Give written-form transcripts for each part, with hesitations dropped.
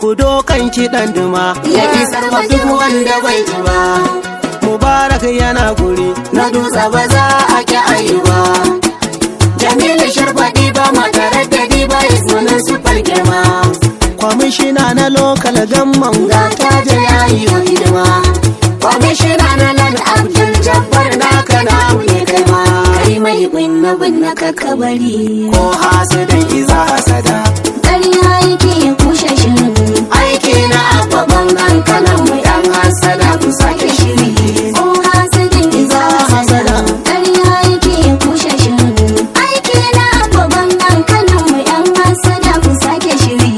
ku dokan kiɗan duma ya isar wa duk wanda bai ji ba. Mubarak yana guri Na dutse ba za a ki ayi ba. Jamilu Sharfaɗi ba matarar da ba ismanin su falgema. kwamishina na lokal gamman Ga taje yayi wa hidima. Kwamishina na Land Abdul Jabbar naka na ne kai ma. Kai mai binne kakabari. ko hasidan iza hasada Ƙarya yake ya kushe shirin. Aiki na abba bangan kanan mu yan hasada ku sake shiri. Ko hasidin iza hasada. Ƙarya yake ya kushe shirin. Aiki na abba bangan kanan mu yan hasada ku sake shiri.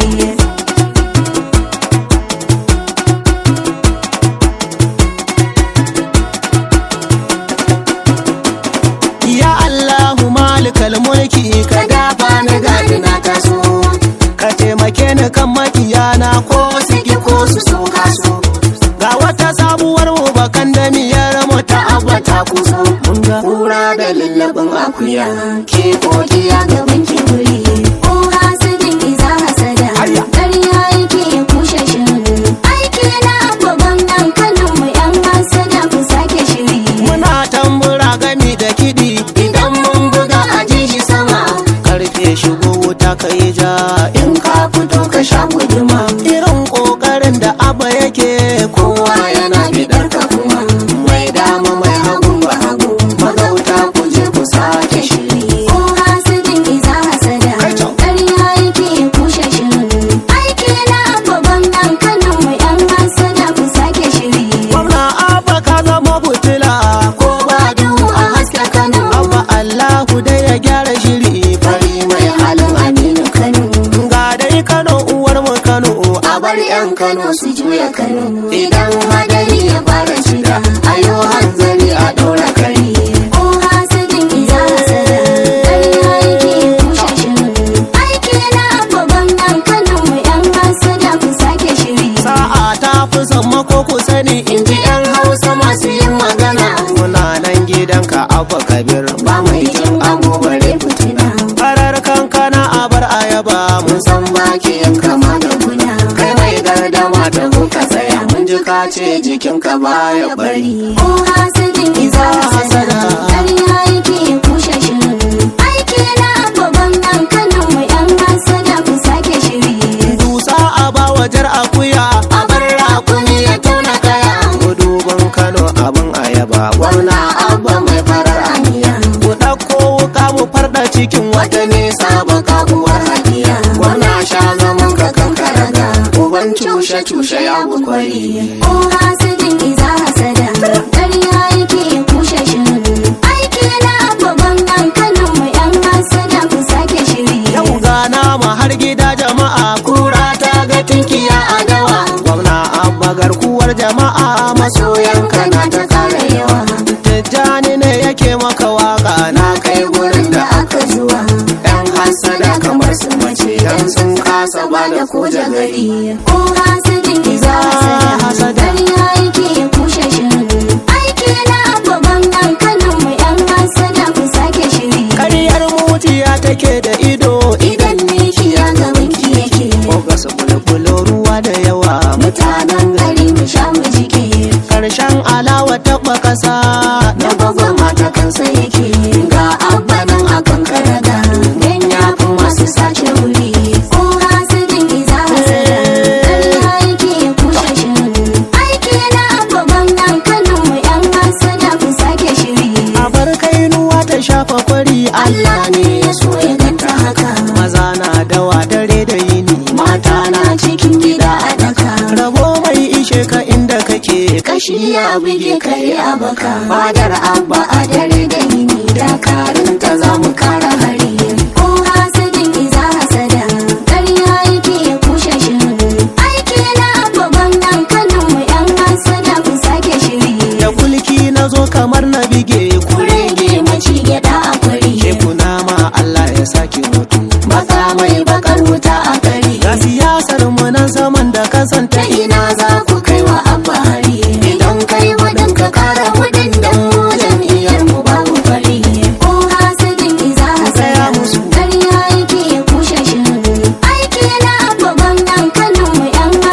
ya Allahu malikal mulki ka Dafa na gadi na taso. ka taimake ni kan makiyana ko Ko su ki ko su so kaso. ga wata sabuwar mu bakan da miyar mu ta Abba ta kuso. mun ga Kura da lallabin akuya. Ke godiya gaban kibiri. Ko hasidin iza hasada. Hayya. Ƙarya yake ya kushe shirin. Aiki na abba bangan kanan mu yan hasada ku sake shiri. muna tambura gami da kiɗi Idan mun buga a ji shi sama. karfe shigo wuta ka yi ja In ka fito ka sha guduma. irin ƙoƙarin da abba yake Kowa yana bidar ka kuma. Mai dama mai hagu ba hagu. Magauta ku je ku sake shiri. Ko hasidin iza hasada. Kaito. Ƙarya yake ya kushe shirin. Aiki na abba bangan kanan mu yan hasada ku sake shiri. gwamna abba ka zama butula Ko ba duhu a haske Kano. abba Allahu dai ya gyara shiri Fari mai halin Aminu Kano. ga dai Kano uwar mu Kano A bar 'yan Kano su juya Kano. Idan hadari ya fara shida, ayo hanzari a ɗora kari. Ko hasidin iza hasada, ƙarya yake ya kushe shirin. Aiki na abba bangan kanan mu 'yan hasada ku sake shiri. sa'a ta fi sammako ku sani In ji 'yan Hausa masu yin magana, muna nan gidanka abba kabir ba mai jin abu bare fitina. farar kankana a bar ayaba mun San baki yan kama da guna. Kai mai gardama ta ka tsaya, mun ji ka ce jikinka baya bari. Ko hasidin iza hasada, ƙarya yake ya kushe shirin. Aiki na abba bangan kanan mu yan hasada ku sake shiri. dusa a ba wajar akuya A bar rakumi ya tauna kaya. gudubin Kano abin ayaba Gwamna abba mai farar aniya. ku ɗauko wuka mu farɗa cikin Wata nesa baka uwar hadiya. Gwamna sha zaman ka kankaraga. Uban cushe ya bukwari. Ko hasidin iza hasada. Ƙarya yake ya kushe shirin. Aiki na abba bangan kanan mu yan hasada ku sake shiri. yau gana ma har gida jama'a kura ta ga tinkiya a dawa gwamna abba garkuwar jama'a Masoyan kana ta kara yawa. tijjani ne yake maka waka na Kai gurin da aka zuwa. Yan hasada kamar su mace. Dan sun kasa ba da ko jagari. Ko hasidin iza hasada. Ƙarya yake ya kushe shirin. Aiki na abba bangan kanan mu yan hasada ku sake shiri. ƙaryar mutiya take da ido Idan miki ya gaban ki yake. ko gasa bulbulo ruwa da yawa Mutanen gari mu sha mu jike. karshen alawa taɓa ƙasa Na gwagwa mata kansa yake. Ga abba nan a kan karaga. Dan ya fi masu sace wuri. Ko hasidin iza hasada. Ƙarya yake ya kushe shirin. Aiki na abba bangan kanan mu yan hasada ku sake shiri. a bar kainuwa ta shafa kwari Allah ne ya so ya ganta haka. maza na dawa dare da yini Mata na cikin gida a daka. rabo mai ishe ka inda kake Kashi ya buge kare a baka. Fadar abba a dare da yini. Dakarun ta za mu kara hari. Ko hasidin iza hasada. Ƙarya yake ya kushe shirin. Aiki na abba bangan kanan mu yan hasada ku sake shiri. da kulki na zo kamar na bige Kurege maci gyaɗa a kwari. ke kuna ma Allah ya sake mutu Baka mai bakar wuta a kari. ga siyasar mu nan zaman da kasanta Ta ina za ku kai wa abba hari. Idan kai hudun ka kara hudun dan mu jam'iyyar mu babu fari. Ko hasidin iza hasada. Ƙarya yake ya kushe shirin. Aiki na abba bangan kanan mu yan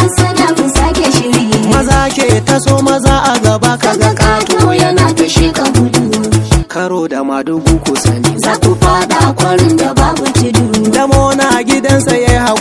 karo da madugu ku sani za ku fada kwarin da babu tudu. damo na gidansa ya